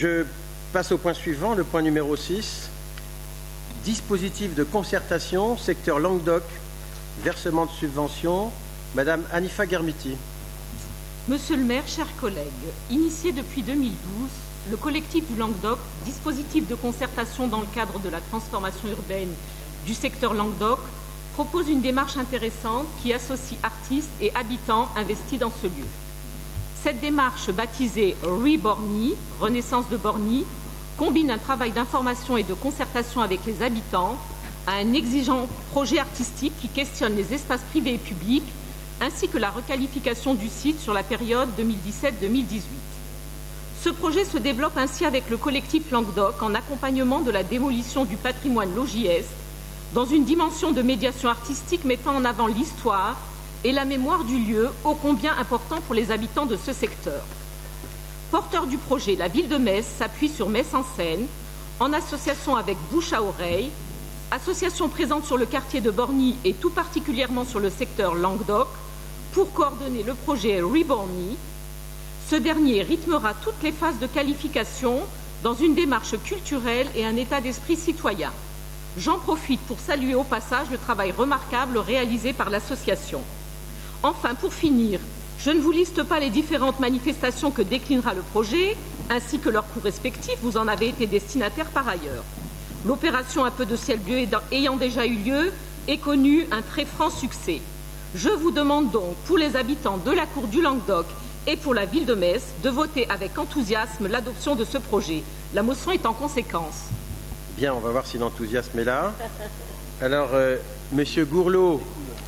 Je passe au point suivant, le point numéro 6. Dispositif de concertation, secteur Languedoc, versement de subventions. Madame Hanifa Guermiti. Monsieur le maire, chers collègues, initié depuis 2012, le collectif du Languedoc, dispositif de concertation dans le cadre de la transformation urbaine du secteur Languedoc, propose une démarche intéressante qui associe artistes et habitants investis dans ce lieu. Cette démarche, baptisée Reborny, Renaissance de Borny, combine un travail d'information et de concertation avec les habitants à un exigeant projet artistique qui questionne les espaces privés et publics, ainsi que la requalification du site sur la période 2017-2018. Ce projet se développe ainsi avec le collectif Languedoc en accompagnement de la démolition du patrimoine logis-est, dans une dimension de médiation artistique mettant en avant l'histoire et la mémoire du lieu, ô combien important pour les habitants de ce secteur. Porteur du projet, la ville de Metz s'appuie sur Metz en Seine, en association avec Bouche à Oreille, association présente sur le quartier de Borny et tout particulièrement sur le secteur Languedoc, pour coordonner le projet Reborny. Ce dernier rythmera toutes les phases de qualification dans une démarche culturelle et un état d'esprit citoyen. J'en profite pour saluer au passage le travail remarquable réalisé par l'association. Enfin, pour finir, je ne vous liste pas les différentes manifestations que déclinera le projet, ainsi que leurs coûts respectifs, vous en avez été destinataire par ailleurs. L'opération Un peu de ciel bleu ayant déjà eu lieu est connue un très franc succès. Je vous demande donc, pour les habitants de la cour du Languedoc et pour la ville de Metz, de voter avec enthousiasme l'adoption de ce projet. La motion est en conséquence. Bien, on va voir si l'enthousiasme est là. Alors, Monsieur Gourlot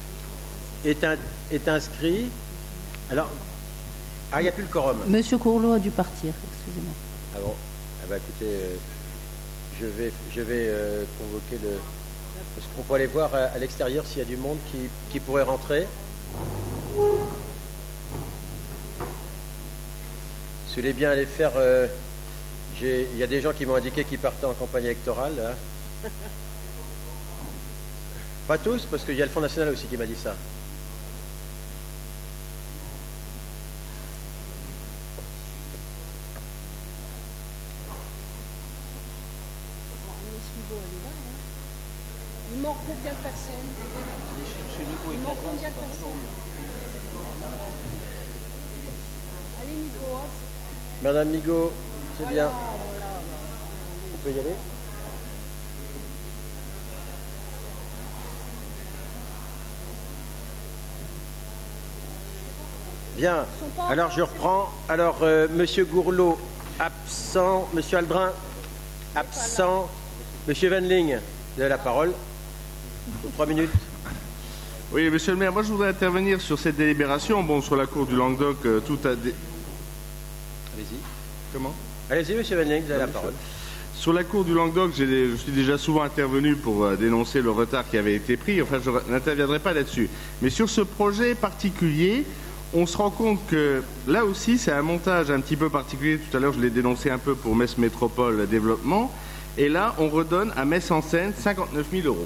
est inscrit. Alors, il n'y a plus le quorum. Monsieur Gourlot a dû partir, excusez-moi. Ah bon. Ah bah, écoutez, je vais convoquer le... Est-ce qu'on peut aller voir à l'extérieur s'il y a du monde qui pourrait rentrer? Si vous voulez bien aller faire... il y a des gens qui m'ont indiqué qu'ils partaient en campagne électorale. Là. Pas tous, parce qu'il y a le Front National aussi qui m'a dit ça. Il manque combien de personnes? Il manque combien de personnes? Allez, Migo. Madame Migo, c'est bien. On peut y aller? Bien. Alors, je reprends. Alors, Monsieur Gourlot, absent. Monsieur Aldrin, absent. Monsieur Wendling, vous avez la parole. Pour 3 minutes. Oui, monsieur le maire, moi je voudrais intervenir sur cette délibération. Bon, sur la cour du Languedoc, tout a... Allez-y. Comment? Allez-y, monsieur Wendling, vous avez la parole. Sur la cour du Languedoc, je suis déjà souvent intervenu pour dénoncer le retard qui avait été pris. Enfin, je n'interviendrai pas là-dessus. Mais sur ce projet particulier, on se rend compte que là aussi, c'est un montage un petit peu particulier. Tout à l'heure, je l'ai dénoncé un peu pour Metz Métropole Développement. Et là, on redonne à Metz en Seine 59 000 €.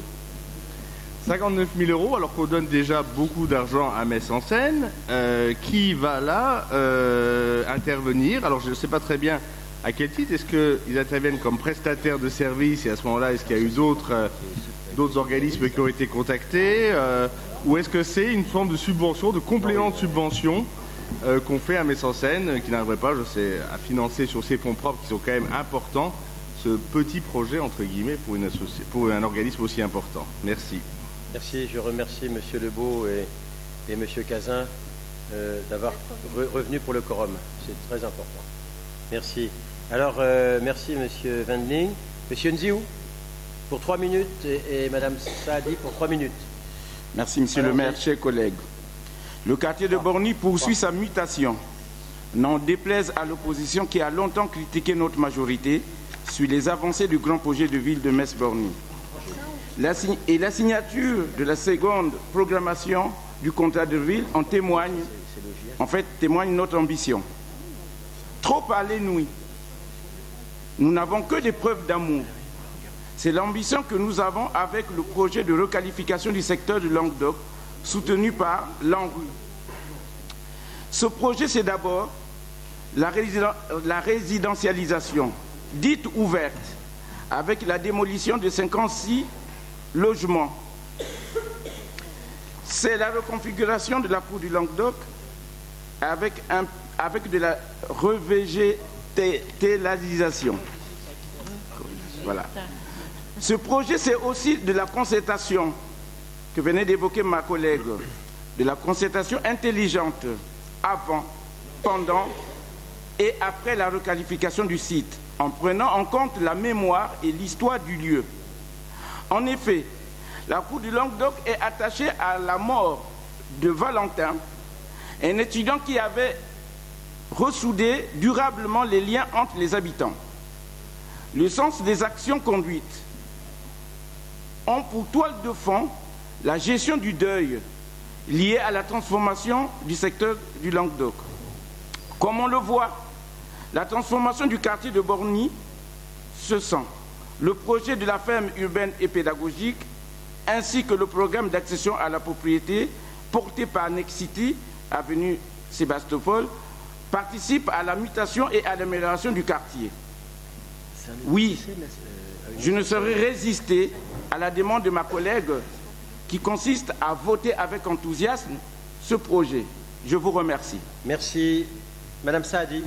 59 000 € alors qu'on donne déjà beaucoup d'argent à Metz en Seine, qui va là intervenir. Alors je ne sais pas très bien à quel titre. Est-ce qu'ils interviennent comme prestataires de services et à ce moment-là, est-ce qu'il y a eu d'autres organismes qui ont été contactés ou est-ce que c'est une forme de subvention, de complément de subvention qu'on fait à Metz en Seine, qui n'arriverait pas, je sais, à financer sur ses fonds propres qui sont quand même importants ce petit projet, entre guillemets, pour un organisme aussi important. Merci. Merci, je remercie M. Lebeau et M. Cazin d'avoir revenu pour le quorum. C'est très important. Merci. Alors, merci M. Wendling. M. Nziou, pour 3 minutes, et Mme Saadi pour 3 minutes. Merci, Monsieur le maire, chers collègues. Le quartier de Borny poursuit sa mutation. N'en déplaise à l'opposition qui a longtemps critiqué notre majorité sur les avancées du grand projet de ville de Metz-Borny. La signature de la seconde programmation du contrat de ville en témoigne notre ambition. Trop parler, nous n'avons que des preuves d'amour. C'est l'ambition que nous avons avec le projet de requalification du secteur du Languedoc, soutenu par l'ANRU. Ce projet, c'est d'abord la résidentialisation dite ouverte avec la démolition de 56 logements. C'est la reconfiguration de la cour du Languedoc avec de la revégétalisation. Voilà. Ce projet, c'est aussi de la concertation que venait d'évoquer ma collègue, de la concertation intelligente avant, pendant et après la requalification du site, en prenant en compte la mémoire et l'histoire du lieu. En effet, la cour du Languedoc est attachée à la mort de Valentin, un étudiant qui avait ressoudé durablement les liens entre les habitants. Le sens des actions conduites ont pour toile de fond la gestion du deuil lié à la transformation du secteur du Languedoc. Comme on le voit, la transformation du quartier de Borny se sent. Le projet de la ferme urbaine et pédagogique ainsi que le programme d'accession à la propriété porté par Nexity, avenue Sébastopol, participent à la mutation et à l'amélioration du quartier. Oui, je ne saurais résister à la demande de ma collègue qui consiste à voter avec enthousiasme ce projet. Je vous remercie. Merci. Madame Saadi.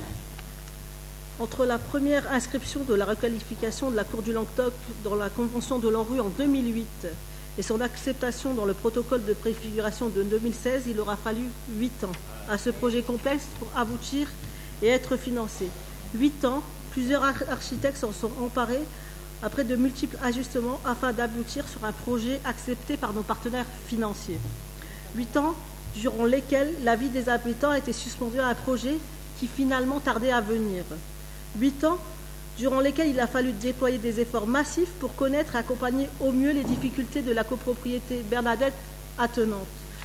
Entre la première inscription de la requalification de la Cour du Languedoc dans la Convention de l'ANRU en 2008 et son acceptation dans le protocole de préfiguration de 2016, il aura fallu 8 ans à ce projet complexe pour aboutir et être financé. 8 ans, plusieurs architectes s'en sont emparés après de multiples ajustements afin d'aboutir sur un projet accepté par nos partenaires financiers. 8 ans durant lesquels la vie des habitants a été suspendue à un projet qui finalement tardait à venir. 8 ans durant lesquels il a fallu déployer des efforts massifs pour connaître et accompagner au mieux les difficultés de la copropriété Bernadette attenante.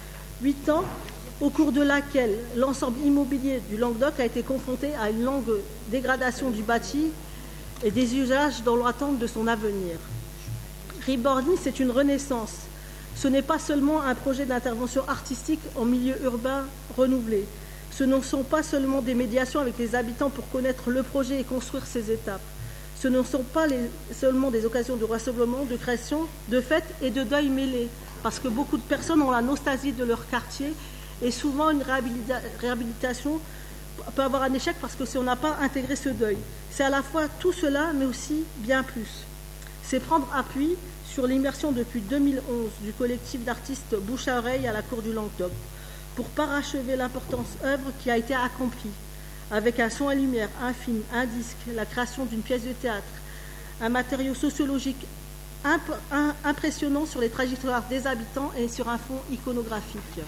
8 ans au cours de laquelle l'ensemble immobilier du Languedoc a été confronté à une longue dégradation du bâti et des usages dans l'attente de son avenir. Riborny, c'est une renaissance. Ce n'est pas seulement un projet d'intervention artistique en milieu urbain renouvelé. Ce ne sont pas seulement des médiations avec les habitants pour connaître le projet et construire ses étapes. Ce ne sont pas seulement des occasions de rassemblement, de création, de fêtes et de deuil mêlés, parce que beaucoup de personnes ont la nostalgie de leur quartier et souvent une réhabilitation peut avoir un échec parce que si on n'a pas intégré ce deuil. C'est à la fois tout cela, mais aussi bien plus. C'est prendre appui sur l'immersion depuis 2011 du collectif d'artistes Bouche à Oreille à la Cour du Languedoc, pour parachever l'importante œuvre qui a été accomplie, avec un son à lumière, un film, un disque, la création d'une pièce de théâtre, un matériau sociologique impressionnant sur les trajectoires des habitants et sur un fond iconographique.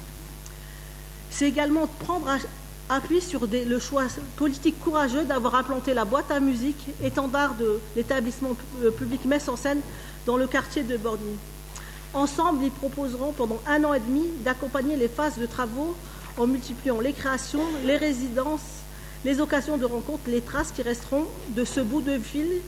C'est également prendre appui sur le choix politique courageux d'avoir implanté la boîte à musique, étendard de l'établissement public Metz en Scène dans le quartier de Borny. Ensemble, ils proposeront pendant 1 an et demi d'accompagner les phases de travaux en multipliant les créations, les résidences, les occasions de rencontre, les traces qui resteront de ce bout de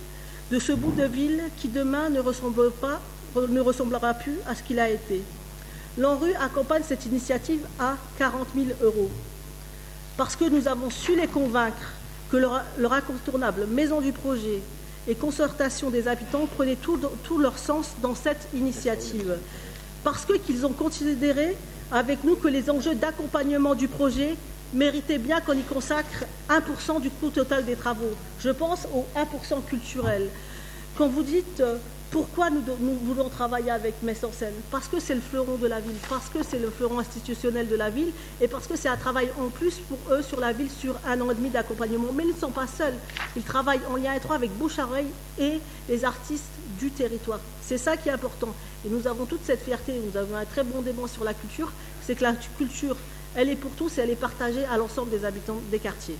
ville qui demain ne ressemblera plus à ce qu'il a été. L'ANRU accompagne cette initiative à 40 000 €. Parce que nous avons su les convaincre que leur incontournable maison du projet et concertation des habitants prenaient tout leur sens dans cette initiative. Parce qu'ils ont considéré avec nous que les enjeux d'accompagnement du projet méritaient bien qu'on y consacre 1% du coût total des travaux. Je pense au 1% culturel. Quand vous dites pourquoi nous voulons travailler avec Metz en Scène, parce que c'est le fleuron de la ville, parce que c'est le fleuron institutionnel de la ville et parce que c'est un travail en plus pour eux sur la ville sur 1 an et demi d'accompagnement. Mais ils ne sont pas seuls. Ils travaillent en lien étroit avec Bouche à Oreille et les artistes du territoire. C'est ça qui est important. Et nous avons toute cette fierté, nous avons un très bon débat sur la culture, c'est que la culture, elle est pour tous et elle est partagée à l'ensemble des habitants des quartiers.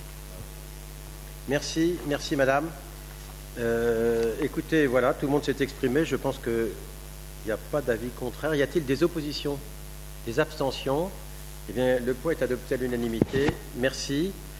Merci madame. Écoutez, voilà, tout le monde s'est exprimé. Je pense qu'il n'y a pas d'avis contraire. Y a-t-il des oppositions, des abstentions? Eh bien, le point est adopté à l'unanimité. Merci.